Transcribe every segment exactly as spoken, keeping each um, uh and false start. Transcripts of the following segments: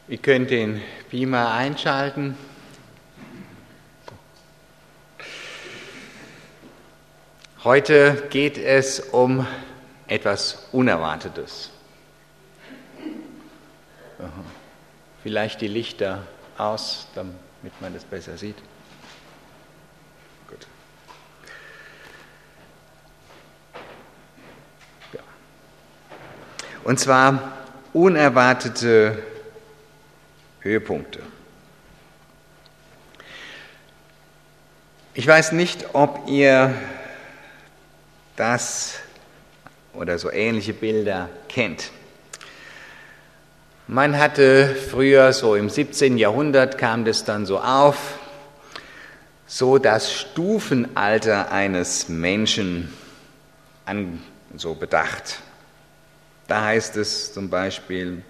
Ihr könnt den Beamer einschalten. Heute geht es um etwas Unerwartetes. Vielleicht die Lichter aus, damit man das besser sieht. Gut. Ja. Und zwar unerwartete Höhepunkte. Ich weiß nicht, ob ihr das oder so ähnliche Bilder kennt. Man hatte früher, so im siebzehnten Jahrhundert kam das dann so auf, so das Stufenalter eines Menschen an, so bedacht. Da heißt es zum Beispiel,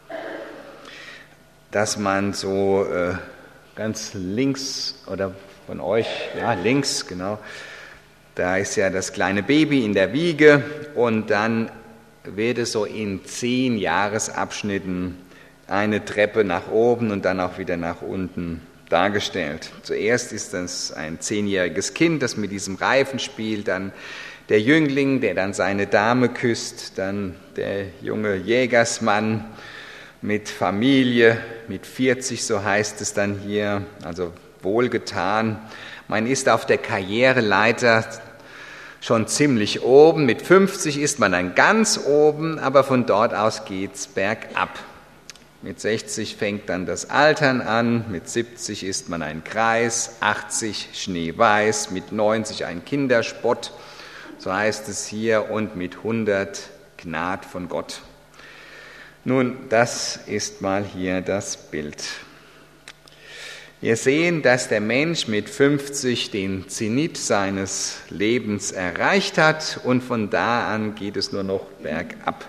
dass man so äh, ganz links oder von euch, ja links, genau, da ist ja das kleine Baby in der Wiege und dann wird es so in zehn Jahresabschnitten eine Treppe nach oben und dann auch wieder nach unten dargestellt. Zuerst ist das ein zehnjähriges Kind, das mit diesem Reifen spielt, dann der Jüngling, der dann seine Dame küsst, dann der junge Jägersmann mit Familie, mit vierzig, so heißt es dann hier, also wohlgetan. Man ist auf der Karriereleiter schon ziemlich oben, mit fünfzig ist man dann ganz oben, aber von dort aus geht's bergab. Mit sechzig fängt dann das Altern an, mit siebzig ist man ein Greis, achtzig schneeweiß, mit neunzig ein Kinderspott, so heißt es hier, und mit hundert Gnad von Gott. Nun, das ist mal hier das Bild. Wir sehen, dass der Mensch mit fünfzig den Zenit seines Lebens erreicht hat und von da an geht es nur noch bergab.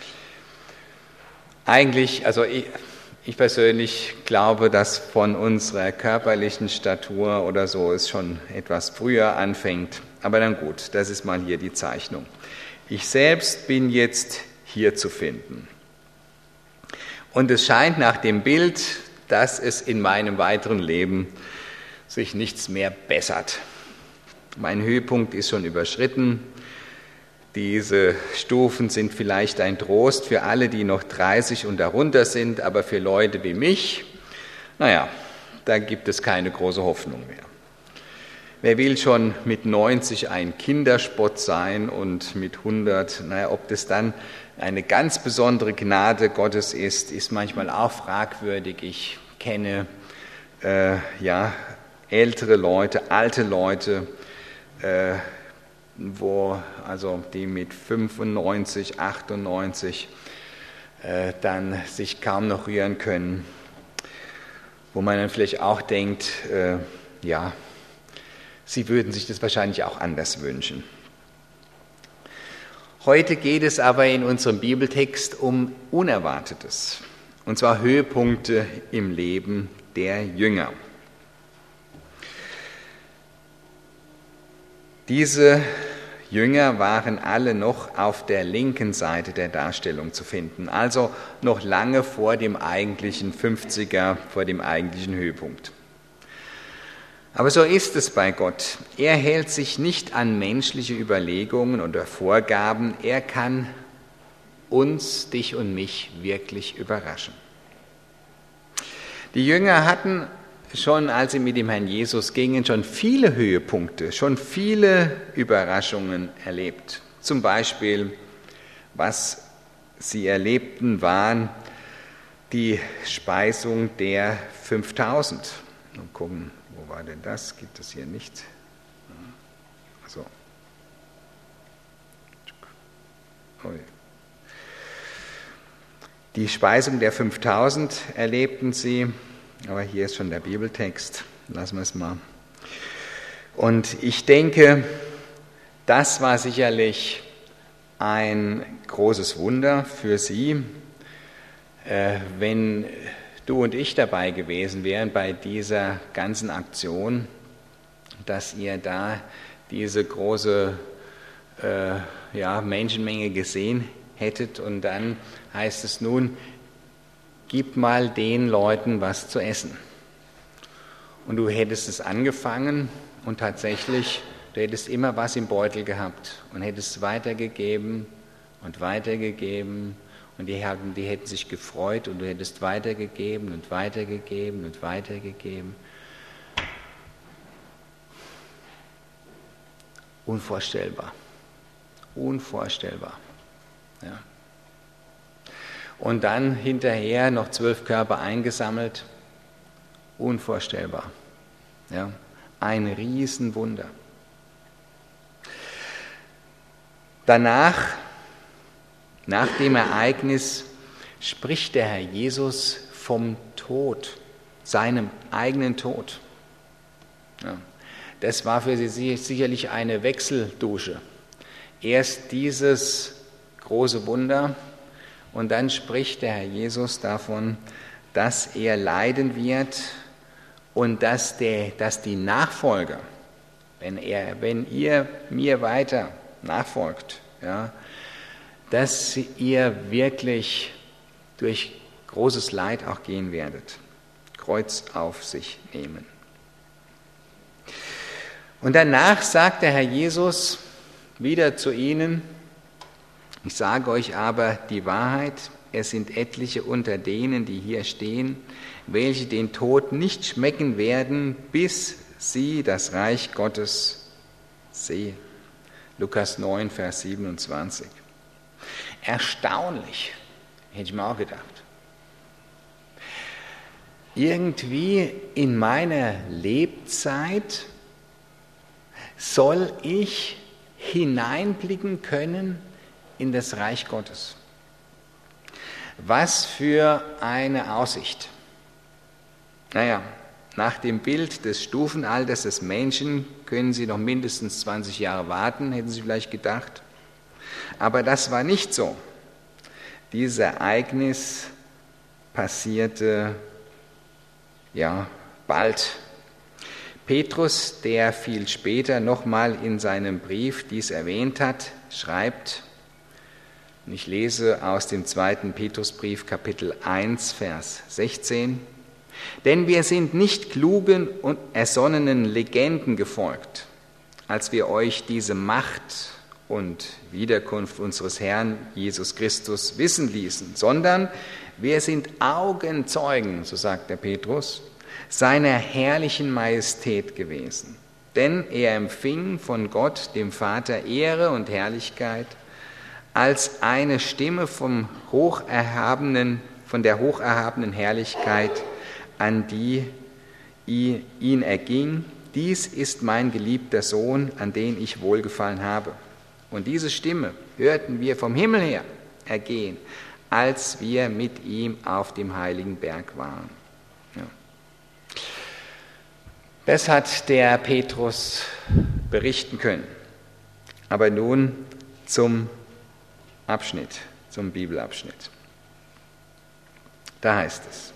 Eigentlich, also ich, ich persönlich glaube, dass von unserer körperlichen Statur oder so es schon etwas früher anfängt. Aber dann gut, das ist mal hier die Zeichnung. Ich selbst bin jetzt hier zu finden. Und es scheint nach dem Bild, dass es in meinem weiteren Leben sich nichts mehr bessert. Mein Höhepunkt ist schon überschritten. Diese Stufen sind vielleicht ein Trost für alle, die noch dreißig und darunter sind, aber für Leute wie mich, naja, da gibt es keine große Hoffnung mehr. Wer will schon mit neunzig ein Kinderspott sein und mit hundert, naja, ob das dann eine ganz besondere Gnade Gottes ist, ist manchmal auch fragwürdig. Ich kenne äh, ja, ältere Leute, alte Leute, äh, wo, also die mit fünfundneunzig, achtundneunzig äh, dann sich kaum noch rühren können, wo man dann vielleicht auch denkt, äh, ja, sie würden sich das wahrscheinlich auch anders wünschen. Heute geht es aber in unserem Bibeltext um Unerwartetes, und zwar Höhepunkte im Leben der Jünger. Diese Jünger waren alle noch auf der linken Seite der Darstellung zu finden, also noch lange vor dem eigentlichen fünfziger, vor dem eigentlichen Höhepunkt. Aber so ist es bei Gott. Er hält sich nicht an menschliche Überlegungen oder Vorgaben. Er kann uns, dich und mich wirklich überraschen. Die Jünger hatten schon, als sie mit dem Herrn Jesus gingen, schon viele Höhepunkte, schon viele Überraschungen erlebt. Zum Beispiel, was sie erlebten, waren die Speisung der fünftausend. Mal gucken. Wo war denn das? Gibt es hier nicht? Also. Die Speisung der fünftausend erlebten sie, aber hier ist schon der Bibeltext. Lassen wir es mal. Und ich denke, das war sicherlich ein großes Wunder für sie, wenn du und ich dabei gewesen wären bei dieser ganzen Aktion, dass ihr da diese große äh, ja, Menschenmenge gesehen hättet und dann heißt es nun, gib mal den Leuten was zu essen. Und du hättest es angefangen und tatsächlich, du hättest immer was im Beutel gehabt und hättest weitergegeben und weitergegeben und die, haben, die hätten sich gefreut und du hättest weitergegeben und weitergegeben und weitergegeben. Unvorstellbar. Unvorstellbar. Ja. Und dann hinterher noch zwölf Körper eingesammelt. Unvorstellbar. Ja. Ein Riesenwunder. Danach, nach dem Ereignis, spricht der Herr Jesus vom Tod, seinem eigenen Tod. Ja. Das war für sie sicherlich eine Wechseldusche. Erst dieses große Wunder und dann spricht der Herr Jesus davon, dass er leiden wird und dass, der, dass die Nachfolger, wenn, er, wenn ihr mir weiter nachfolgt, ja, dass ihr wirklich durch großes Leid auch gehen werdet, Kreuz auf sich nehmen. Und danach sagt der Herr Jesus wieder zu ihnen, ich sage euch aber die Wahrheit, es sind etliche unter denen, die hier stehen, welche den Tod nicht schmecken werden, bis sie das Reich Gottes sehen. Lukas neun, Vers siebenundzwanzig. Erstaunlich, hätte ich mir auch gedacht. Irgendwie in meiner Lebzeit soll ich hineinblicken können in das Reich Gottes. Was für eine Aussicht. Naja, nach dem Bild des Stufenalters des Menschen können Sie noch mindestens zwanzig Jahre warten, hätten Sie vielleicht gedacht. Aber das war nicht so. Dieses Ereignis passierte ja bald. Petrus, der viel später nochmal in seinem Brief dies erwähnt hat, schreibt, und ich lese aus dem zweiten Petrusbrief, Kapitel eins, Vers sechzehn, denn wir sind nicht klugen und ersonnenen Legenden gefolgt, als wir euch diese Macht und Wiederkunft unseres Herrn Jesus Christus wissen ließen, sondern wir sind Augenzeugen, so sagt der Petrus, seiner herrlichen Majestät gewesen. Denn er empfing von Gott, dem Vater, Ehre und Herrlichkeit, als eine Stimme vom hocherhabenen, von der hocherhabenen Herrlichkeit, an die ihn erging. Dies ist mein geliebter Sohn, an den ich wohlgefallen habe. Und diese Stimme hörten wir vom Himmel her ergehen, als wir mit ihm auf dem heiligen Berg waren. Ja. Das hat der Petrus berichten können. Aber nun zum Abschnitt, zum Bibelabschnitt. Da heißt es: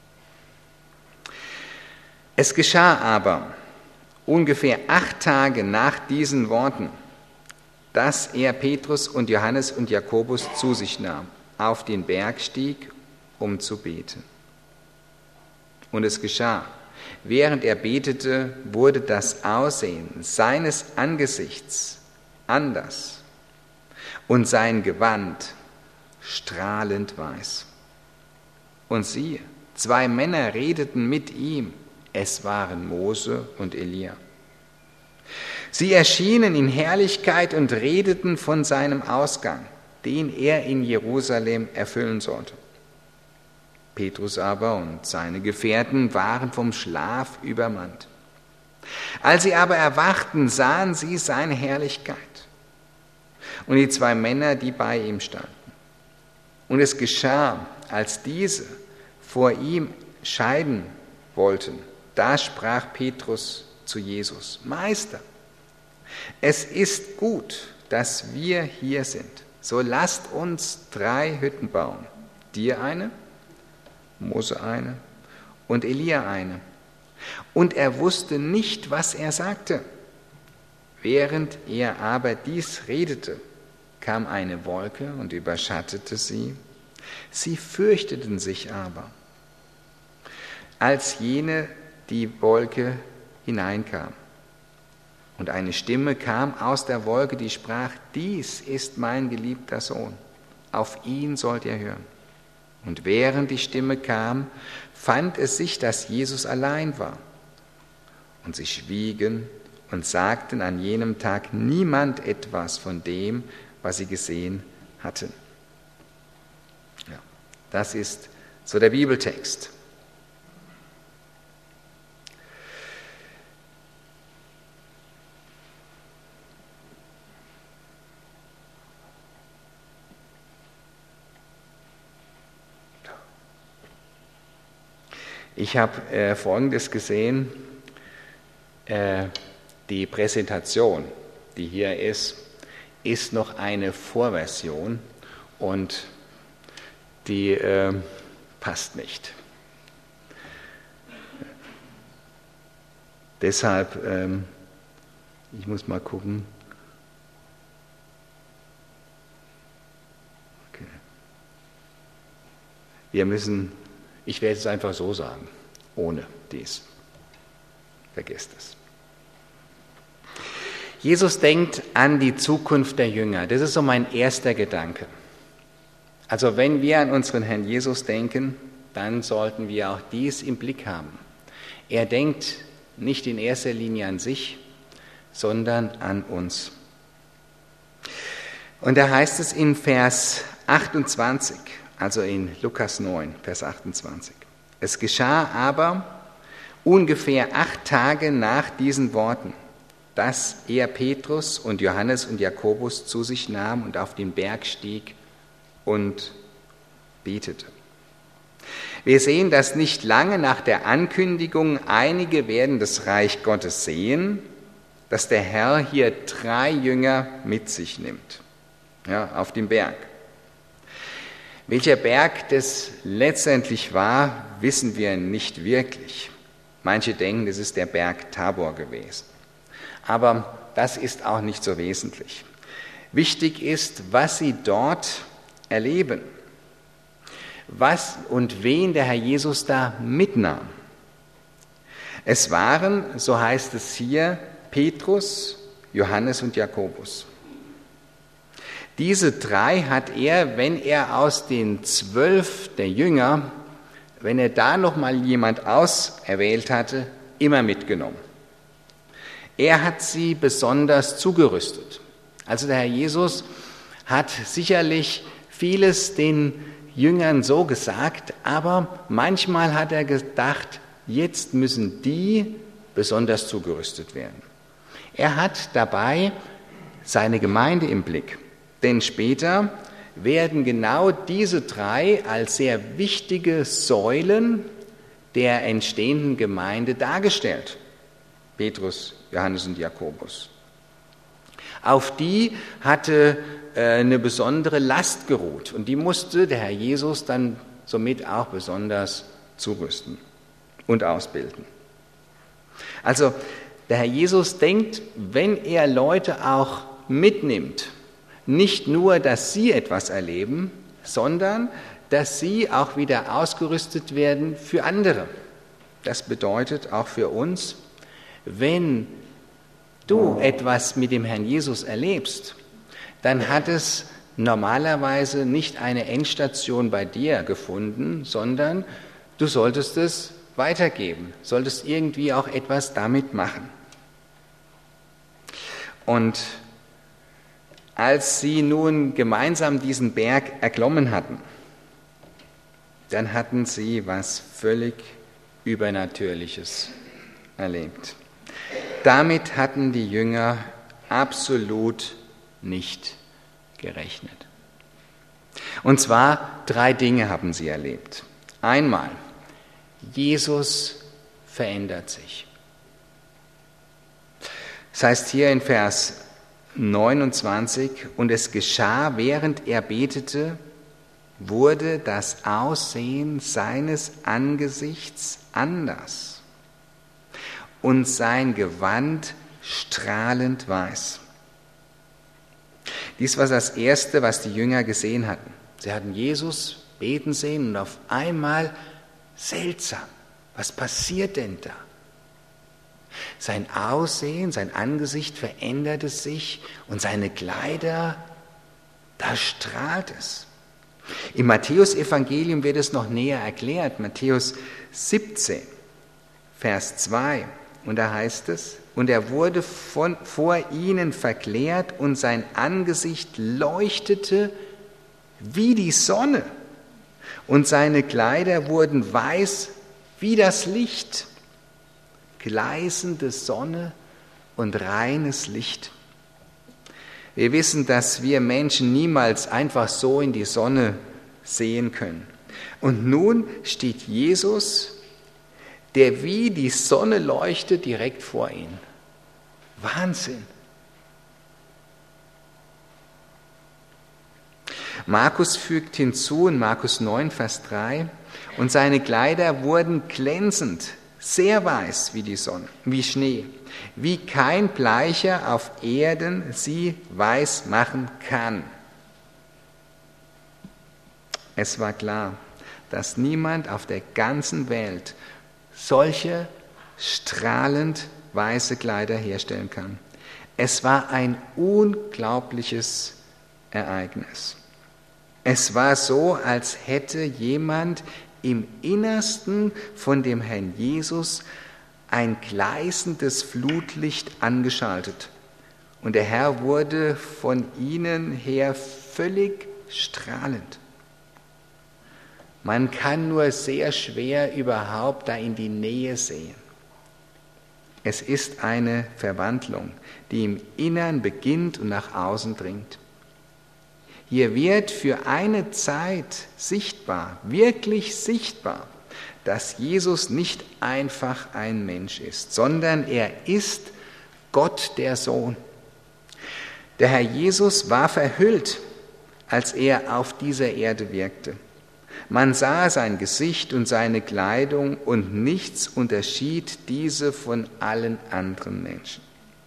Es geschah aber ungefähr acht Tage nach diesen Worten, dass er Petrus und Johannes und Jakobus zu sich nahm, auf den Berg stieg, um zu beten. Und es geschah, während er betete, wurde das Aussehen seines Angesichts anders und sein Gewand strahlend weiß. Und siehe, zwei Männer redeten mit ihm, es waren Mose und Elia. Sie erschienen in Herrlichkeit und redeten von seinem Ausgang, den er in Jerusalem erfüllen sollte. Petrus aber und seine Gefährten waren vom Schlaf übermannt. Als sie aber erwachten, sahen sie seine Herrlichkeit und die zwei Männer, die bei ihm standen. Und es geschah, als diese vor ihm scheiden wollten, da sprach Petrus zu Jesus: Meister, es ist gut, dass wir hier sind. So lasst uns drei Hütten bauen. Dir eine, Mose eine und Elia eine. Und er wusste nicht, was er sagte. Während er aber dies redete, kam eine Wolke und überschattete sie. Sie fürchteten sich aber, als jene die Wolke hineinkam. Und eine Stimme kam aus der Wolke, die sprach: Dies ist mein geliebter Sohn, auf ihn sollt ihr hören. Und während die Stimme kam, fand es sich, dass Jesus allein war. Und sie schwiegen und sagten an jenem Tag niemand etwas von dem, was sie gesehen hatten. Ja, das ist so der Bibeltext. Ich habe äh, Folgendes gesehen, äh, die Präsentation, die hier ist, ist noch eine Vorversion und die äh, passt nicht. Deshalb, ähm, ich muss mal gucken. Okay. Wir müssen... Ich werde es einfach so sagen, ohne dies. Vergesst es. Jesus denkt an die Zukunft der Jünger. Das ist so mein erster Gedanke. Also wenn wir an unseren Herrn Jesus denken, dann sollten wir auch dies im Blick haben. Er denkt nicht in erster Linie an sich, sondern an uns. Und da heißt es in Vers achtundzwanzig, also in Lukas neun, Vers achtundzwanzig. Es geschah aber ungefähr acht Tage nach diesen Worten, dass er Petrus und Johannes und Jakobus zu sich nahm und auf den Berg stieg und betete. Wir sehen, dass nicht lange nach der Ankündigung, einige werden das Reich Gottes sehen, dass der Herr hier drei Jünger mit sich nimmt, ja, auf dem Berg. Welcher Berg das letztendlich war, wissen wir nicht wirklich. Manche denken, es ist der Berg Tabor gewesen. Aber das ist auch nicht so wesentlich. Wichtig ist, was sie dort erleben. Was und wen der Herr Jesus da mitnahm. Es waren, so heißt es hier, Petrus, Johannes und Jakobus. Diese drei hat er, wenn er aus den zwölf der Jünger, wenn er da noch mal jemand auserwählt hatte, immer mitgenommen. Er hat sie besonders zugerüstet. Also der Herr Jesus hat sicherlich vieles den Jüngern so gesagt, aber manchmal hat er gedacht, jetzt müssen die besonders zugerüstet werden. Er hat dabei seine Gemeinde im Blick. Denn später werden genau diese drei als sehr wichtige Säulen der entstehenden Gemeinde dargestellt. Petrus, Johannes und Jakobus. Auf die hatte eine besondere Last geruht und die musste der Herr Jesus dann somit auch besonders zurüsten und ausbilden. Also der Herr Jesus denkt, wenn er Leute auch mitnimmt, nicht nur, dass sie etwas erleben, sondern dass sie auch wieder ausgerüstet werden für andere. Das bedeutet auch für uns, wenn du etwas mit dem Herrn Jesus erlebst, dann hat es normalerweise nicht eine Endstation bei dir gefunden, sondern du solltest es weitergeben, solltest irgendwie auch etwas damit machen. Und als sie nun gemeinsam diesen Berg erklommen hatten, dann hatten sie was völlig Übernatürliches erlebt. Damit hatten die Jünger absolut nicht gerechnet. Und zwar drei Dinge haben sie erlebt. Einmal, Jesus verändert sich. Das heißt hier in Vers neunundzwanzig, und es geschah, während er betete, wurde das Aussehen seines Angesichts anders und sein Gewand strahlend weiß. Dies war das Erste, was die Jünger gesehen hatten. Sie hatten Jesus beten sehen und auf einmal, seltsam, was passiert denn da? Sein Aussehen, sein Angesicht veränderte sich und seine Kleider, da strahlt es. Im Matthäus-Evangelium wird es noch näher erklärt, Matthäus siebzehn, Vers zwei, und da heißt es, und er wurde von, vor ihnen verklärt und sein Angesicht leuchtete wie die Sonne und seine Kleider wurden weiß wie das Licht. Gleißende Sonne und reines Licht. Wir wissen, dass wir Menschen niemals einfach so in die Sonne sehen können. Und nun steht Jesus, der wie die Sonne leuchtet, direkt vor ihnen. Wahnsinn! Markus fügt hinzu in Markus neun, Vers drei, und seine Kleider wurden glänzend, sehr weiß wie die Sonne, wie Schnee, wie kein Bleicher auf Erden sie weiß machen kann. Es war klar, dass niemand auf der ganzen Welt solche strahlend weiße Kleider herstellen kann. Es war ein unglaubliches Ereignis. Es war so, als hätte jemand im Innersten von dem Herrn Jesus ein gleißendes Flutlicht angeschaltet. Und der Herr wurde von ihnen her völlig strahlend. Man kann nur sehr schwer überhaupt da in die Nähe sehen. Es ist eine Verwandlung, die im Innern beginnt und nach außen dringt. Hier wird für eine Zeit sichtbar, wirklich sichtbar, dass Jesus nicht einfach ein Mensch ist, sondern er ist Gott der Sohn. Der Herr Jesus war verhüllt, als er auf dieser Erde wirkte. Man sah sein Gesicht und seine Kleidung und nichts unterschied diese von allen anderen Menschen.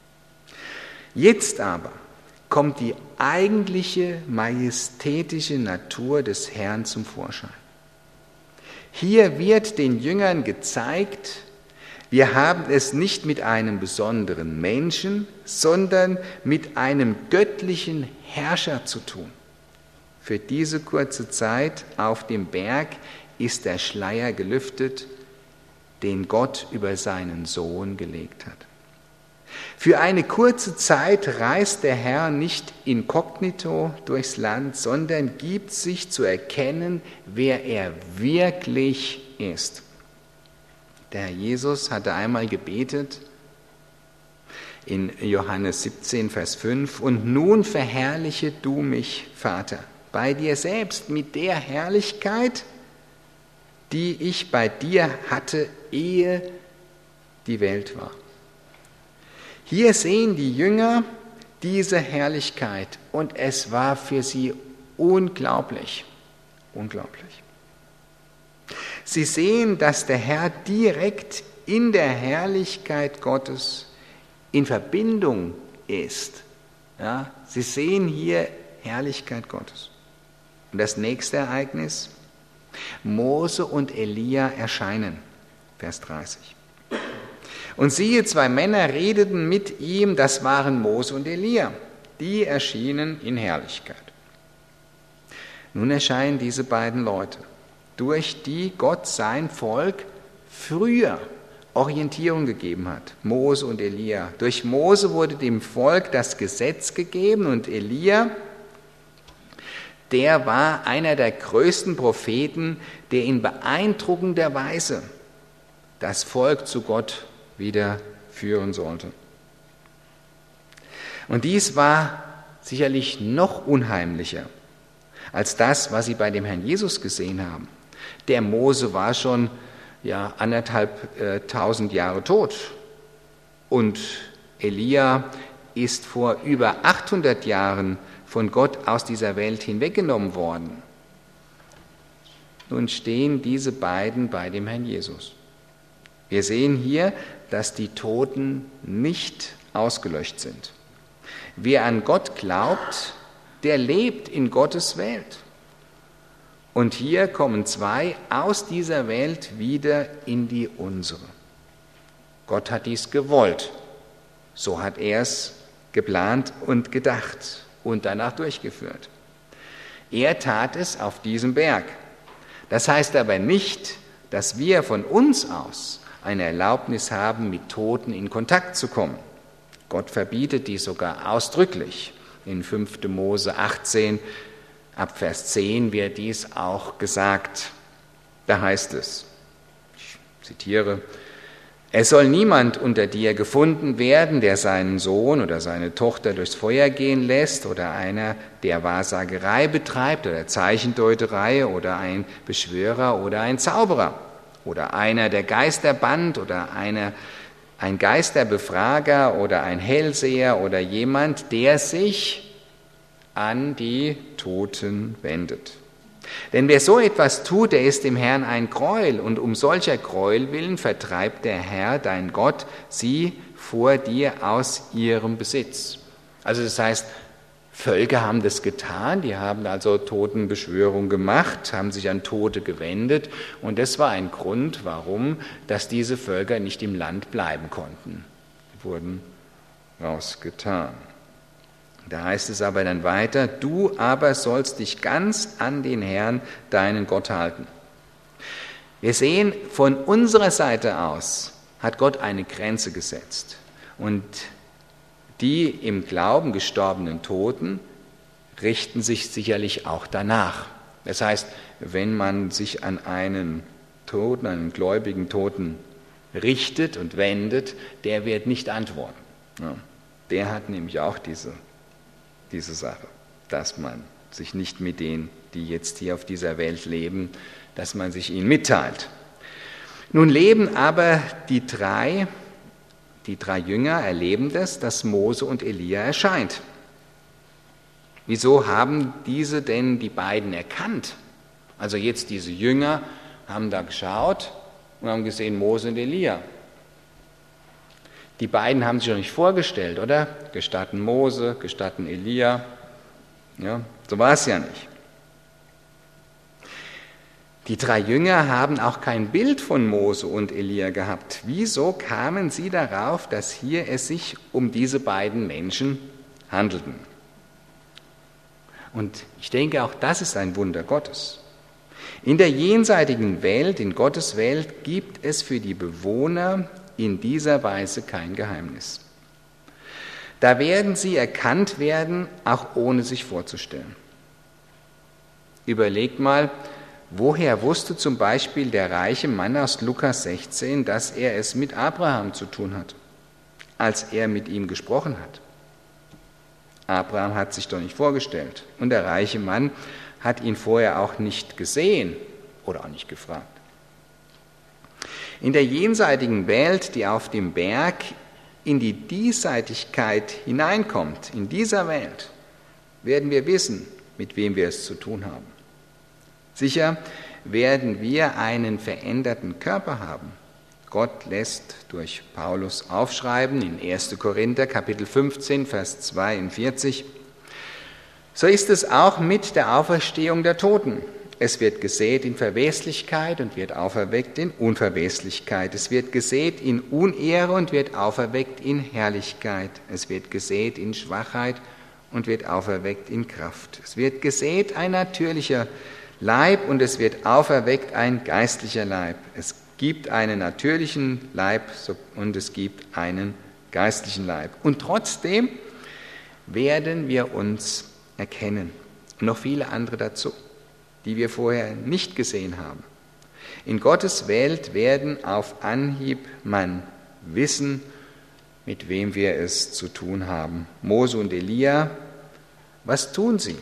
Jetzt aber kommt die eigentliche majestätische Natur des Herrn zum Vorschein. Hier wird den Jüngern gezeigt, wir haben es nicht mit einem besonderen Menschen, sondern mit einem göttlichen Herrscher zu tun. Für diese kurze Zeit auf dem Berg ist der Schleier gelüftet, den Gott über seinen Sohn gelegt hat. Für eine kurze Zeit reist der Herr nicht inkognito durchs Land, sondern gibt sich zu erkennen, wer er wirklich ist. Der Herr Jesus hatte einmal gebetet in Johannes siebzehn, Vers fünf, und nun verherrliche du mich, Vater, bei dir selbst mit der Herrlichkeit, die ich bei dir hatte, ehe die Welt war. Hier sehen die Jünger diese Herrlichkeit und es war für sie unglaublich, unglaublich. Sie sehen, dass der Herr direkt in der Herrlichkeit Gottes in Verbindung ist. Ja, sie sehen hier Herrlichkeit Gottes. Und das nächste Ereignis, Mose und Elia erscheinen, Vers dreißig. Und siehe, zwei Männer redeten mit ihm, das waren Mose und Elia, die erschienen in Herrlichkeit. Nun erscheinen diese beiden Leute, durch die Gott sein Volk früher Orientierung gegeben hat, Mose und Elia. Durch Mose wurde dem Volk das Gesetz gegeben und Elia, der war einer der größten Propheten, der in beeindruckender Weise das Volk zu Gott wieder führen sollte. Und dies war sicherlich noch unheimlicher als das, was sie bei dem Herrn Jesus gesehen haben. Der Mose war schon ja, anderthalb äh, tausend Jahre tot und Elia ist vor über achthundert Jahren von Gott aus dieser Welt hinweggenommen worden. Nun stehen diese beiden bei dem Herrn Jesus. Wir sehen hier, dass die Toten nicht ausgelöscht sind. Wer an Gott glaubt, der lebt in Gottes Welt. Und hier kommen zwei aus dieser Welt wieder in die unsere. Gott hat dies gewollt. So hat er es geplant und gedacht und danach durchgeführt. Er tat es auf diesem Berg. Das heißt aber nicht, dass wir von uns aus eine Erlaubnis haben, mit Toten in Kontakt zu kommen. Gott verbietet dies sogar ausdrücklich. In fünfter Mose achtzehn, ab Vers zehn wird dies auch gesagt. Da heißt es, ich zitiere, es soll niemand unter dir gefunden werden, der seinen Sohn oder seine Tochter durchs Feuer gehen lässt oder einer, der Wahrsagerei betreibt oder Zeichendeuterei oder ein Beschwörer oder ein Zauberer oder einer, der Geister bannt oder einer, ein Geisterbefrager oder ein Hellseher oder jemand, der sich an die Toten wendet. Denn wer so etwas tut, der ist dem Herrn ein Gräuel, und um solcher Gräuel willen vertreibt der Herr, dein Gott, sie vor dir aus ihrem Besitz. Also das heißt, Völker haben das getan, die haben also Totenbeschwörung gemacht, haben sich an Tote gewendet, und das war ein Grund, warum, dass diese Völker nicht im Land bleiben konnten. Die wurden rausgetan. Da heißt es aber dann weiter, du aber sollst dich ganz an den Herrn, deinen Gott, halten. Wir sehen, von unserer Seite aus hat Gott eine Grenze gesetzt. Und die im Glauben gestorbenen Toten richten sich sicherlich auch danach. Das heißt, wenn man sich an einen Toten, einen gläubigen Toten richtet und wendet, der wird nicht antworten. Der hat nämlich auch diese diese Sache, dass man sich nicht mit denen, die jetzt hier auf dieser Welt leben, dass man sich ihnen mitteilt. Nun leben aber die drei, die drei Jünger erleben das, dass Mose und Elia erscheint. Wieso haben diese denn die beiden erkannt? Also jetzt diese Jünger haben da geschaut und haben gesehen Mose und Elia. Die beiden haben sich noch nicht vorgestellt, oder? Gestatten Mose, gestatten Elia. Ja, so war es ja nicht. Die drei Jünger haben auch kein Bild von Mose und Elia gehabt. Wieso kamen sie darauf, dass hier es sich um diese beiden Menschen handelten? Und ich denke, auch das ist ein Wunder Gottes. In der jenseitigen Welt, in Gottes Welt, gibt es für die Bewohner in dieser Weise kein Geheimnis. Da werden sie erkannt werden, auch ohne sich vorzustellen. Überlegt mal, woher wusste zum Beispiel der reiche Mann aus Lukas sechzehn, dass er es mit Abraham zu tun hat, als er mit ihm gesprochen hat? Abraham hat sich doch nicht vorgestellt, und der reiche Mann hat ihn vorher auch nicht gesehen oder auch nicht gefragt. In der jenseitigen Welt, die auf dem Berg in die Diesseitigkeit hineinkommt, in dieser Welt, werden wir wissen, mit wem wir es zu tun haben. Sicher werden wir einen veränderten Körper haben. Gott lässt durch Paulus aufschreiben in erster Korinther Kapitel fünfzehn, Vers zweiundvierzig, so ist es auch mit der Auferstehung der Toten. Es wird gesät in Verweslichkeit und wird auferweckt in Unverweslichkeit. Es wird gesät in Unehre und wird auferweckt in Herrlichkeit. Es wird gesät in Schwachheit und wird auferweckt in Kraft. Es wird gesät ein natürlicher Leib und es wird auferweckt ein geistlicher Leib. Es gibt einen natürlichen Leib und es gibt einen geistlichen Leib. Und trotzdem werden wir uns erkennen. Und noch viele andere dazu, die wir vorher nicht gesehen haben. In Gottes Welt werden auf Anhieb man wissen, mit wem wir es zu tun haben. Mose und Elia, was tun sie?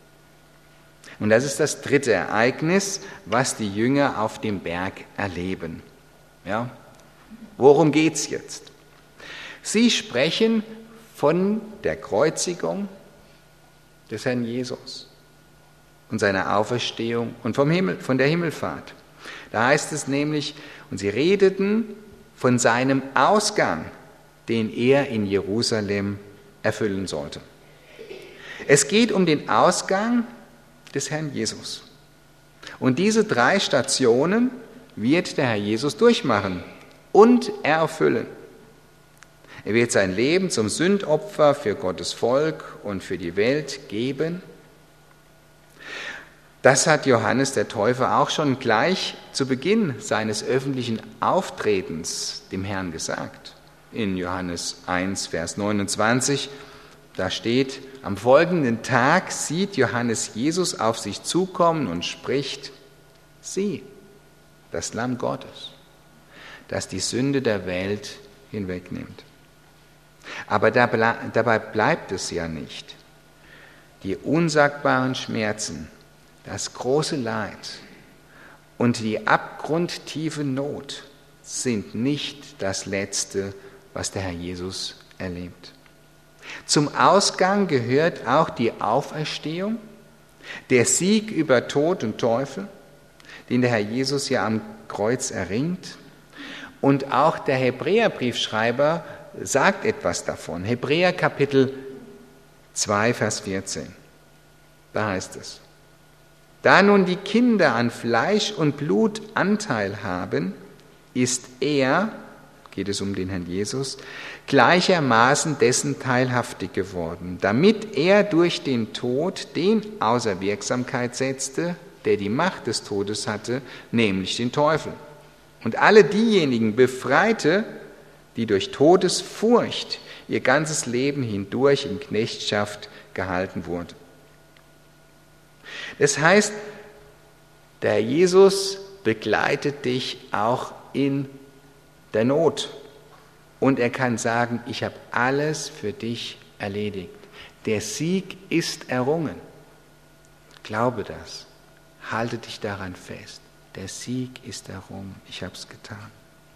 Und das ist das dritte Ereignis, was die Jünger auf dem Berg erleben. Ja? Worum geht es jetzt? Sie sprechen von der Kreuzigung des Herrn Jesus und seiner Auferstehung und vom Himmel, von der Himmelfahrt. Da heißt es nämlich, und sie redeten von seinem Ausgang, den er in Jerusalem erfüllen sollte. Es geht um den Ausgang des Herrn Jesus. Und diese drei Stationen wird der Herr Jesus durchmachen und erfüllen. Er wird sein Leben zum Sündopfer für Gottes Volk und für die Welt geben. Das hat Johannes der Täufer auch schon gleich zu Beginn seines öffentlichen Auftretens dem Herrn gesagt. In Johannes eins, Vers neunundzwanzig, da steht, am folgenden Tag sieht Johannes Jesus auf sich zukommen und spricht, sieh, das Lamm Gottes, das die Sünde der Welt hinwegnimmt. Aber dabei bleibt es ja nicht. Die unsagbaren Schmerzen, das große Leid und die abgrundtiefe Not sind nicht das Letzte, was der Herr Jesus erlebt. Zum Ausgang gehört auch die Auferstehung, der Sieg über Tod und Teufel, den der Herr Jesus ja am Kreuz erringt. Und auch der Hebräerbriefschreiber sagt etwas davon. Hebräer Kapitel zwei, Vers vierzehn. Da heißt es, da nun die Kinder an Fleisch und Blut Anteil haben, ist er, geht es um den Herrn Jesus, gleichermaßen dessen teilhaftig geworden, damit er durch den Tod den außer Wirksamkeit setzte, der die Macht des Todes hatte, nämlich den Teufel. Und alle diejenigen befreite, die durch Todesfurcht ihr ganzes Leben hindurch in Knechtschaft gehalten wurden. Das heißt, der Jesus begleitet dich auch in der Not. Und er kann sagen, ich habe alles für dich erledigt. Der Sieg ist errungen. Glaube das. Halte dich daran fest. Der Sieg ist errungen. Ich habe es getan.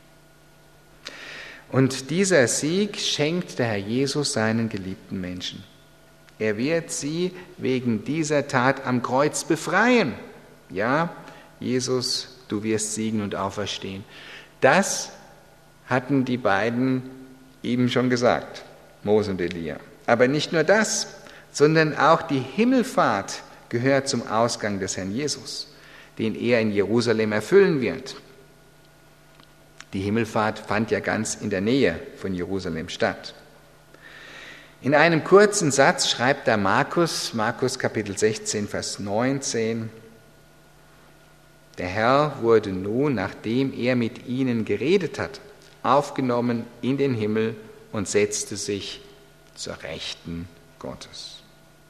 Und dieser Sieg schenkt der Herr Jesus seinen geliebten Menschen. Er wird sie wegen dieser Tat am Kreuz befreien. Ja, Jesus, du wirst siegen und auferstehen. Das hatten die beiden ihm schon gesagt, Mose und Elia. Aber nicht nur das, sondern auch die Himmelfahrt gehört zum Ausgang des Herrn Jesus, den er in Jerusalem erfüllen wird. Die Himmelfahrt fand ja ganz in der Nähe von Jerusalem statt. In einem kurzen Satz schreibt der Markus, Markus Kapitel sechzehn, Vers neunzehn, der Herr wurde nun, nachdem er mit ihnen geredet hat, aufgenommen in den Himmel und setzte sich zur Rechten Gottes.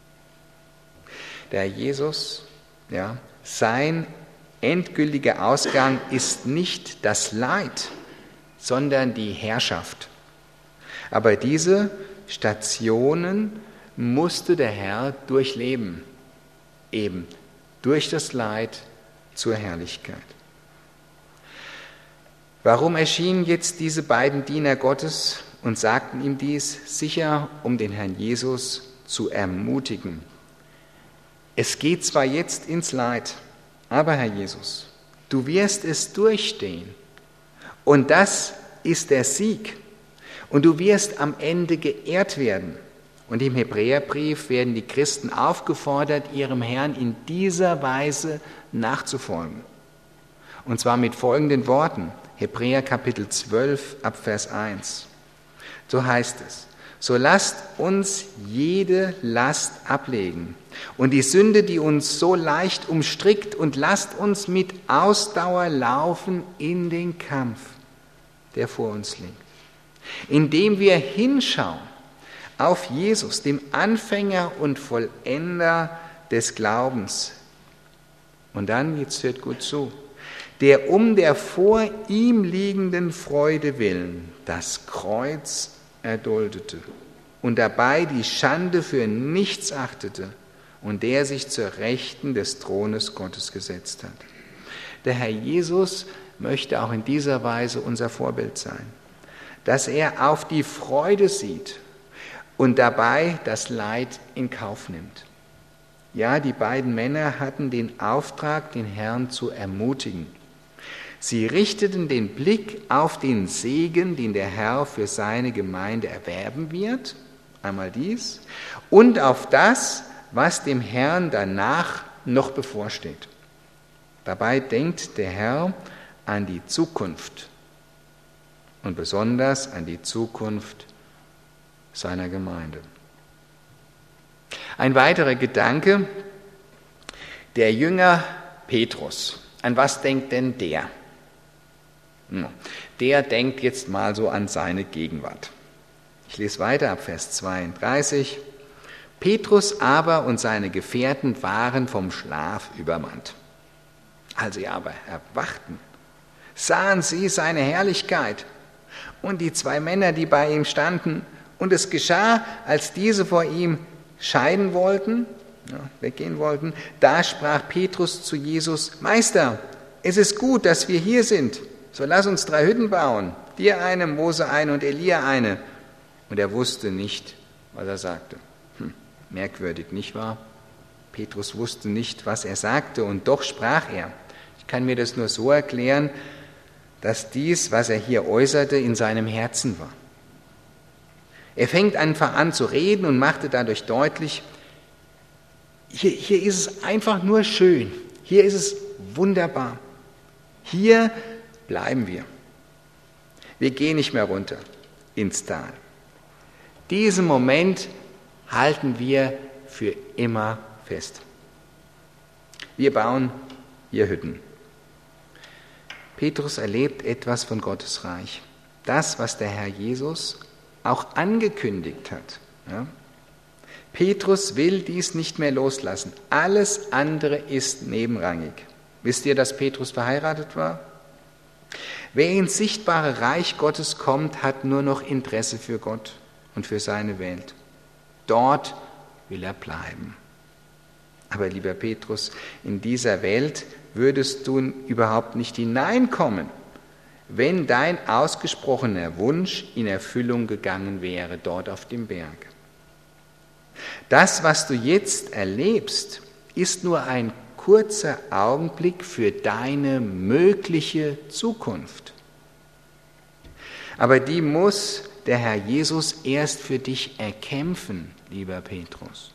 Der Jesus, ja, sein endgültiger Ausgang ist nicht das Leid, sondern die Herrschaft. Aber diese Stationen musste der Herr durchleben, eben durch das Leid zur Herrlichkeit. Warum erschienen jetzt diese beiden Diener Gottes und sagten ihm dies? Sicher, um den Herrn Jesus zu ermutigen. Es geht zwar jetzt ins Leid, aber Herr Jesus, du wirst es durchstehen. Und das ist der Sieg. Und du wirst am Ende geehrt werden. Und im Hebräerbrief werden die Christen aufgefordert, ihrem Herrn in dieser Weise nachzufolgen. Und zwar mit folgenden Worten. Hebräer Kapitel zwölf, ab Vers eins. So heißt es, so lasst uns jede Last ablegen und die Sünde, die uns so leicht umstrickt, und lasst uns mit Ausdauer laufen in den Kampf, der vor uns liegt. Indem wir hinschauen auf Jesus, dem Anfänger und Vollender des Glaubens. Und dann, jetzt hört gut zu, der um der vor ihm liegenden Freude willen das Kreuz erduldete und dabei die Schande für nichts achtete und der sich zur Rechten des Thrones Gottes gesetzt hat. Der Herr Jesus möchte auch in dieser Weise unser Vorbild sein, dass er auf die Freude sieht und dabei das Leid in Kauf nimmt. Ja, die beiden Männer hatten den Auftrag, den Herrn zu ermutigen. Sie richteten den Blick auf den Segen, den der Herr für seine Gemeinde erwerben wird, einmal dies, und auf das, was dem Herrn danach noch bevorsteht. Dabei denkt der Herr an die Zukunft und besonders an die Zukunft seiner Gemeinde. Ein weiterer Gedanke, der Jünger Petrus. An was denkt denn der? Der denkt jetzt mal so an seine Gegenwart. Ich lese weiter ab Vers zweiunddreißig. Petrus aber und seine Gefährten waren vom Schlaf übermannt. Als sie aber erwachten, sahen sie seine Herrlichkeit und die zwei Männer, die bei ihm standen. Und es geschah, als diese vor ihm scheiden wollten, ja, weggehen wollten, da sprach Petrus zu Jesus: Meister, es ist gut, dass wir hier sind. So lass uns drei Hütten bauen, dir eine, Mose eine und Elia eine. Und er wusste nicht, was er sagte. Hm, merkwürdig, nicht wahr? Petrus wusste nicht, was er sagte, und doch sprach er. Ich kann mir das nur so erklären, dass dies, was er hier äußerte, in seinem Herzen war. Er fängt einfach an zu reden und machte dadurch deutlich, hier, hier ist es einfach nur schön, hier ist es wunderbar, hier bleiben wir. Wir gehen nicht mehr runter ins Tal. Diesen Moment halten wir für immer fest. Wir bauen hier Hütten. Petrus erlebt etwas von Gottes Reich. Das, was der Herr Jesus auch angekündigt hat. Ja? Petrus will dies nicht mehr loslassen. Alles andere ist nebenrangig. Wisst ihr, dass Petrus verheiratet war? Wer ins sichtbare Reich Gottes kommt, hat nur noch Interesse für Gott und für seine Welt. Dort will er bleiben. Aber lieber Petrus, in dieser Welt würdest du überhaupt nicht hineinkommen, wenn dein ausgesprochener Wunsch in Erfüllung gegangen wäre, dort auf dem Berg. Das, was du jetzt erlebst, ist nur ein kurzer Augenblick für deine mögliche Zukunft. Aber die muss der Herr Jesus erst für dich erkämpfen, lieber Petrus.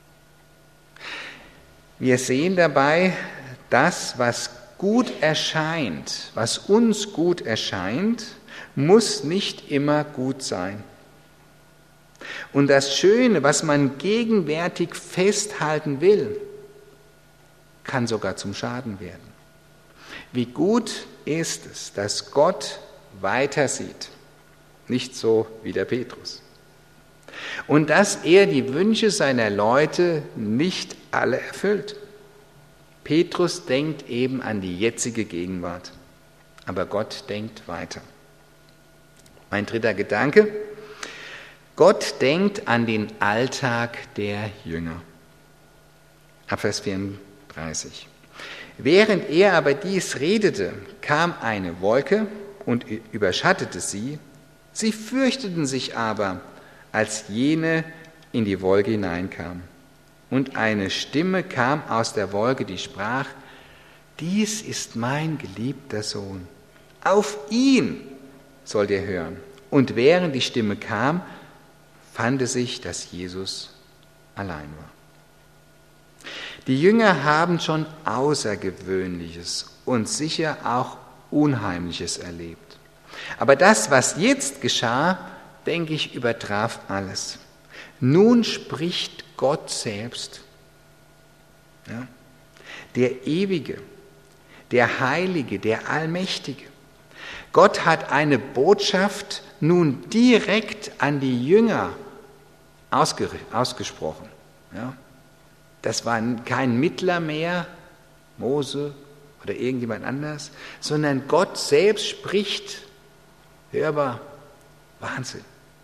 Wir sehen dabei, das, was gut erscheint, was uns gut erscheint, muss nicht immer gut sein. Und das Schöne, was man gegenwärtig festhalten will, kann sogar zum Schaden werden. Wie gut ist es, dass Gott weiter sieht, nicht so wie der Petrus. Und dass er die Wünsche seiner Leute nicht alle erfüllt. Petrus denkt eben an die jetzige Gegenwart, aber Gott denkt weiter. Mein dritter Gedanke: Gott denkt an den Alltag der Jünger. Ab Vers vierunddreißig. Während er aber dies redete, kam eine Wolke und überschattete sie. Sie fürchteten sich aber, als jene in die Wolke hineinkam. Und eine Stimme kam aus der Wolke, die sprach: Dies ist mein geliebter Sohn. Auf ihn sollt ihr hören. Und während die Stimme kam, fand es sich, dass Jesus allein war. Die Jünger haben schon Außergewöhnliches und sicher auch Unheimliches erlebt. Aber das, was jetzt geschah, denke ich, übertraf alles. Nun spricht Gott selbst, ja, der Ewige, der Heilige, der Allmächtige. Gott hat eine Botschaft nun direkt an die Jünger ausge, ausgesprochen. Ja. Das war kein Mittler mehr, Mose oder irgendjemand anders, sondern Gott selbst spricht. Hörbar, Wahnsinn.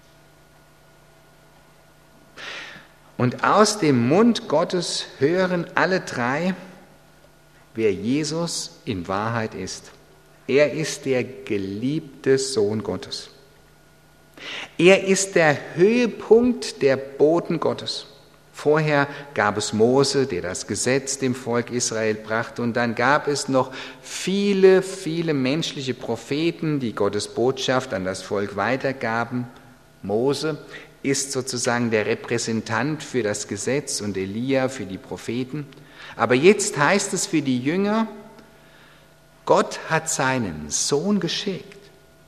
Und aus dem Mund Gottes hören alle drei, wer Jesus in Wahrheit ist. Er ist der geliebte Sohn Gottes. Er ist der Höhepunkt der Boten Gottes. Vorher gab es Mose, der das Gesetz dem Volk Israel brachte, und dann gab es noch viele, viele menschliche Propheten, die Gottes Botschaft an das Volk weitergaben. Mose ist sozusagen der Repräsentant für das Gesetz und Elia für die Propheten. Aber jetzt heißt es für die Jünger, Gott hat seinen Sohn geschickt.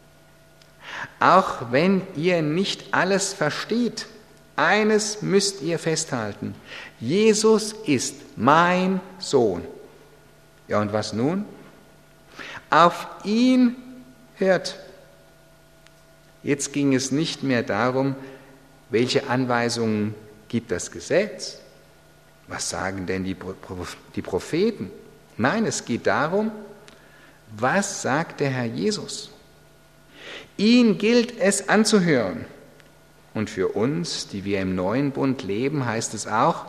Auch wenn ihr nicht alles versteht, eines müsst ihr festhalten: Jesus ist mein Sohn. Ja, und was nun? Auf ihn hört. Jetzt ging es nicht mehr darum, welche Anweisungen gibt das Gesetz? Was sagen denn die, die Propheten? Nein, es geht darum, was sagt der Herr Jesus? Ihn gilt es anzuhören. Und für uns, die wir im neuen Bund leben, heißt es auch,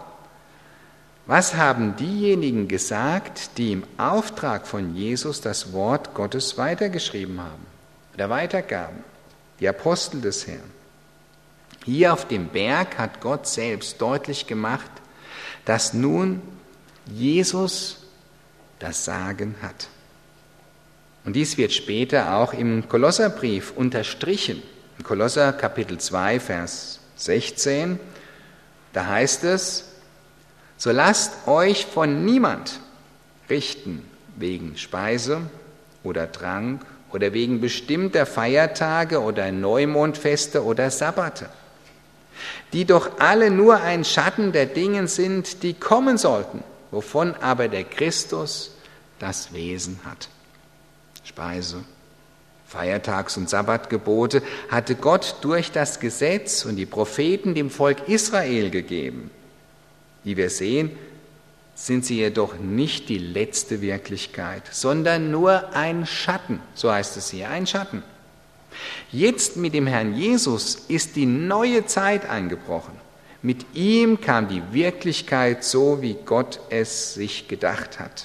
was haben diejenigen gesagt, die im Auftrag von Jesus das Wort Gottes weitergeschrieben haben oder weitergaben? Die Apostel des Herrn. Hier auf dem Berg hat Gott selbst deutlich gemacht, dass nun Jesus das Sagen hat. Und dies wird später auch im Kolosserbrief unterstrichen. In Kolosser Kapitel zwei, Vers sechzehn, da heißt es: So lasst euch von niemand richten wegen Speise oder Trank oder wegen bestimmter Feiertage oder Neumondfeste oder Sabbate, die doch alle nur ein Schatten der Dinge sind, die kommen sollten, wovon aber der Christus das Wesen hat. Speise, Feiertags- und Sabbatgebote hatte Gott durch das Gesetz und die Propheten dem Volk Israel gegeben. Wie wir sehen, sind sie jedoch nicht die letzte Wirklichkeit, sondern nur ein Schatten, so heißt es hier, ein Schatten. Jetzt mit dem Herrn Jesus ist die neue Zeit eingebrochen. Mit ihm kam die Wirklichkeit so, wie Gott es sich gedacht hat.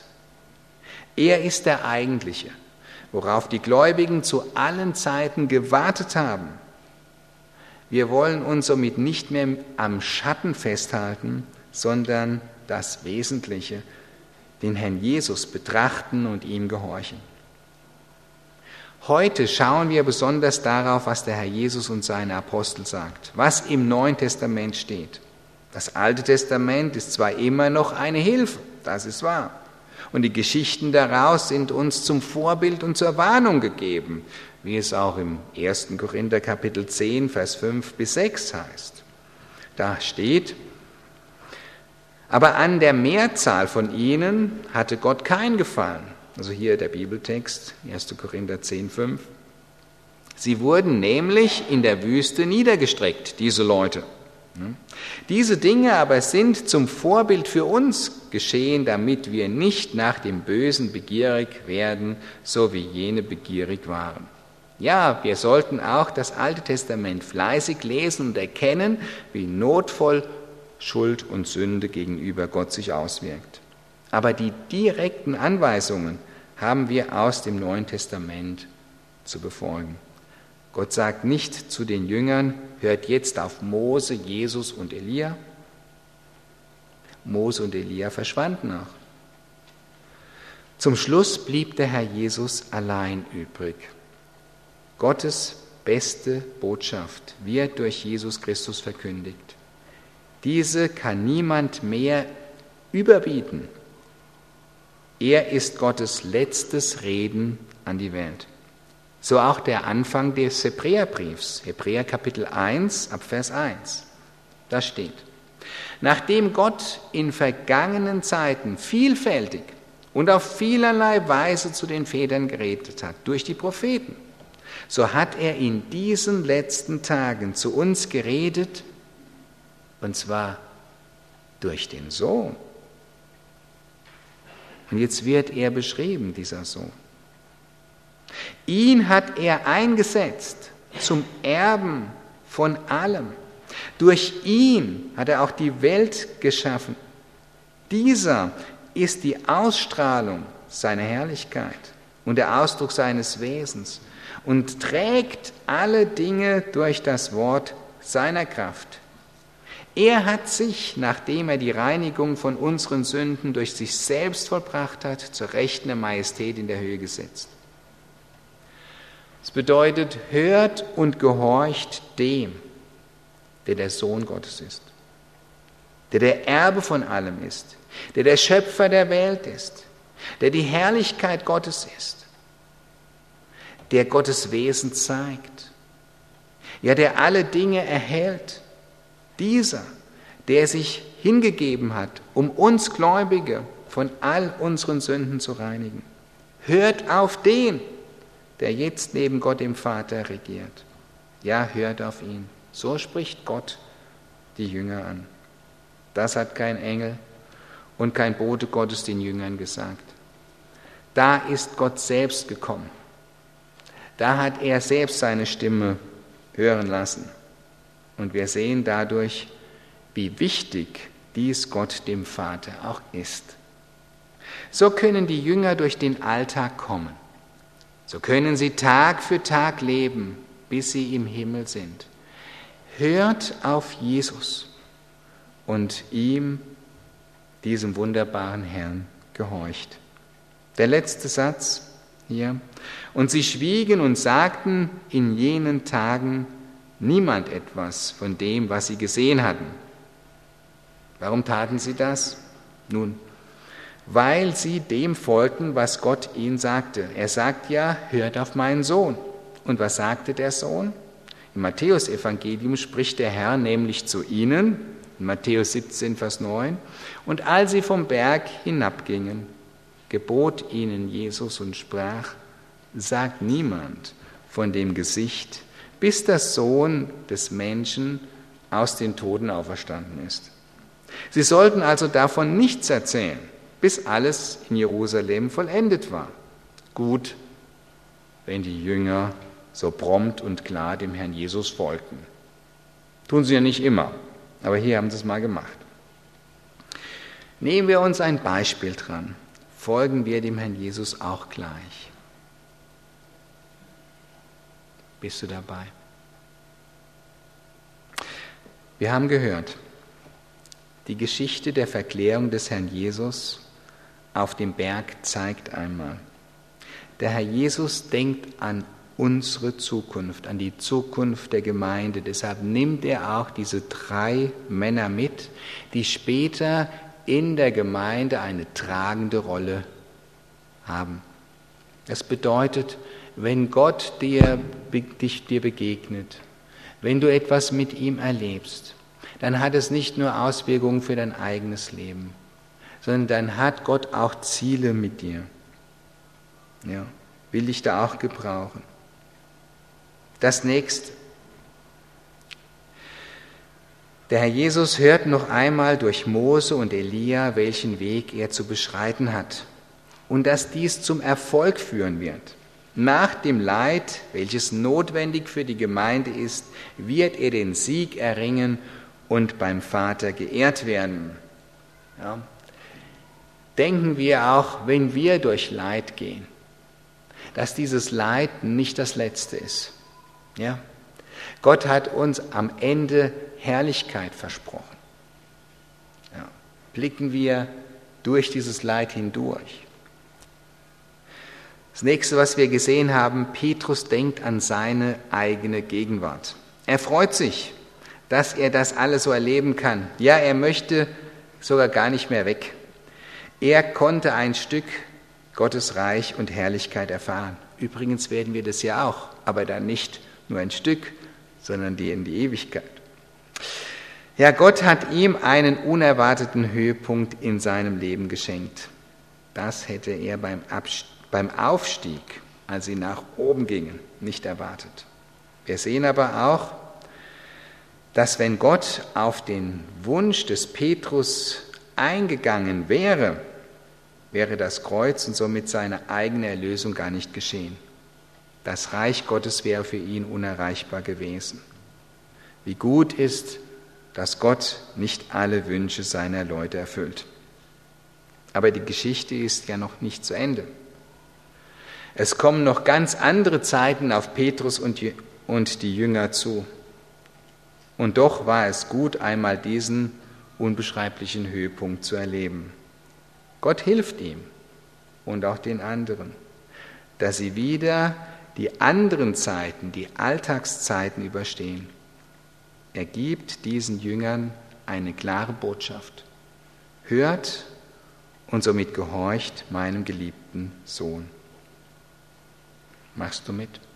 Er ist der Eigentliche, worauf die Gläubigen zu allen Zeiten gewartet haben. Wir wollen uns somit nicht mehr am Schatten festhalten, sondern das Wesentliche, den Herrn Jesus betrachten und ihm gehorchen. Heute schauen wir besonders darauf, was der Herr Jesus und seine Apostel sagt, was im Neuen Testament steht. Das Alte Testament ist zwar immer noch eine Hilfe, das ist wahr, und die Geschichten daraus sind uns zum Vorbild und zur Warnung gegeben, wie es auch im ersten Korinther Kapitel zehn, Vers fünf bis sechs heißt. Da steht: Aber an der Mehrzahl von ihnen hatte Gott kein Gefallen. Also hier der Bibeltext, erster Korinther zehn, fünf. Sie wurden nämlich in der Wüste niedergestreckt, diese Leute. Diese Dinge aber sind zum Vorbild für uns geschehen, damit wir nicht nach dem Bösen begierig werden, so wie jene begierig waren. Ja, wir sollten auch das Alte Testament fleißig lesen und erkennen, wie notvoll Schuld und Sünde gegenüber Gott sich auswirkt. Aber die direkten Anweisungen haben wir aus dem Neuen Testament zu befolgen. Gott sagt nicht zu den Jüngern: Hört jetzt auf Mose, Jesus und Elia. Mose und Elia verschwanden auch. Zum Schluss blieb der Herr Jesus allein übrig. Gottes beste Botschaft wird durch Jesus Christus verkündigt. Diese kann niemand mehr überbieten. Er ist Gottes letztes Reden an die Welt. So auch der Anfang des Hebräerbriefs, Hebräer Kapitel eins, ab Vers eins. Da steht: Nachdem Gott in vergangenen Zeiten vielfältig und auf vielerlei Weise zu den Vätern geredet hat, durch die Propheten, so hat er in diesen letzten Tagen zu uns geredet, und zwar durch den Sohn. Und jetzt wird er beschrieben, dieser Sohn. Ihn hat er eingesetzt zum Erben von allem. Durch ihn hat er auch die Welt geschaffen. Dieser ist die Ausstrahlung seiner Herrlichkeit und der Ausdruck seines Wesens und trägt alle Dinge durch das Wort seiner Kraft. Er hat sich, nachdem er die Reinigung von unseren Sünden durch sich selbst vollbracht hat, zur Rechten der Majestät in der Höhe gesetzt. Das bedeutet, hört und gehorcht dem, der der Sohn Gottes ist, der der Erbe von allem ist, der der Schöpfer der Welt ist, der die Herrlichkeit Gottes ist, der Gottes Wesen zeigt, ja, der alle Dinge erhält, dieser, der sich hingegeben hat, um uns Gläubige von all unseren Sünden zu reinigen. Hört auf den, der jetzt neben Gott dem Vater regiert. Ja, hört auf ihn. So spricht Gott die Jünger an. Das hat kein Engel und kein Bote Gottes den Jüngern gesagt. Da ist Gott selbst gekommen. Da hat er selbst seine Stimme hören lassen. Und wir sehen dadurch, wie wichtig dies Gott dem Vater auch ist. So können die Jünger durch den Alltag kommen. So können sie Tag für Tag leben, bis sie im Himmel sind. Hört auf Jesus und ihm, diesem wunderbaren Herrn, gehorcht. Der letzte Satz hier. Und sie schwiegen und sagten in jenen Tagen niemand etwas von dem, was sie gesehen hatten. Warum taten sie das? Nun, weil sie dem folgten, was Gott ihnen sagte. Er sagt ja, hört auf meinen Sohn. Und was sagte der Sohn? Im Matthäus-Evangelium spricht der Herr nämlich zu ihnen, in Matthäus siebzehn, Vers neun, und als sie vom Berg hinabgingen, gebot ihnen Jesus und sprach, sagt niemand von dem Gesicht, bis der Sohn des Menschen aus den Toten auferstanden ist. Sie sollten also davon nichts erzählen, bis alles in Jerusalem vollendet war. Gut, wenn die Jünger so prompt und klar dem Herrn Jesus folgten. Tun sie ja nicht immer, aber hier haben sie es mal gemacht. Nehmen wir uns ein Beispiel dran. Folgen wir dem Herrn Jesus auch gleich. Bist du dabei? Wir haben gehört, die Geschichte der Verklärung des Herrn Jesus auf dem Berg zeigt einmal, der Herr Jesus denkt an unsere Zukunft, an die Zukunft der Gemeinde. Deshalb nimmt er auch diese drei Männer mit, die später in der Gemeinde eine tragende Rolle haben. Das bedeutet, wenn Gott dir, dich, dir begegnet, wenn du etwas mit ihm erlebst, dann hat es nicht nur Auswirkungen für dein eigenes Leben, sondern dann hat Gott auch Ziele mit dir. Ja, will dich da auch gebrauchen. Das nächste. Der Herr Jesus hört noch einmal durch Mose und Elia, welchen Weg er zu beschreiten hat und dass dies zum Erfolg führen wird. Nach dem Leid, welches notwendig für die Gemeinde ist, wird er den Sieg erringen und beim Vater geehrt werden. Ja. Denken wir auch, wenn wir durch Leid gehen, dass dieses Leid nicht das Letzte ist. Ja? Gott hat uns am Ende Herrlichkeit versprochen. Ja. Blicken wir durch dieses Leid hindurch. Das nächste, was wir gesehen haben, Petrus denkt an seine eigene Gegenwart. Er freut sich, dass er das alles so erleben kann. Ja, er möchte sogar gar nicht mehr weg. Er konnte ein Stück Gottes Reich und Herrlichkeit erfahren. Übrigens werden wir das ja auch, aber dann nicht nur ein Stück, sondern die in die Ewigkeit. Ja, Gott hat ihm einen unerwarteten Höhepunkt in seinem Leben geschenkt. Das hätte er beim, Abst- beim Aufstieg, als sie nach oben gingen, nicht erwartet. Wir sehen aber auch, dass wenn Gott auf den Wunsch des Petrus eingegangen wäre, wäre das Kreuz und somit seine eigene Erlösung gar nicht geschehen. Das Reich Gottes wäre für ihn unerreichbar gewesen. Wie gut ist, dass Gott nicht alle Wünsche seiner Leute erfüllt. Aber die Geschichte ist ja noch nicht zu Ende. Es kommen noch ganz andere Zeiten auf Petrus und die Jünger zu. Und doch war es gut, einmal diesen unbeschreiblichen Höhepunkt zu erleben. Gott hilft ihm und auch den anderen, dass sie wieder die anderen Zeiten, die Alltagszeiten überstehen. Er gibt diesen Jüngern eine klare Botschaft. Hört und somit gehorcht meinem geliebten Sohn. Machst du mit?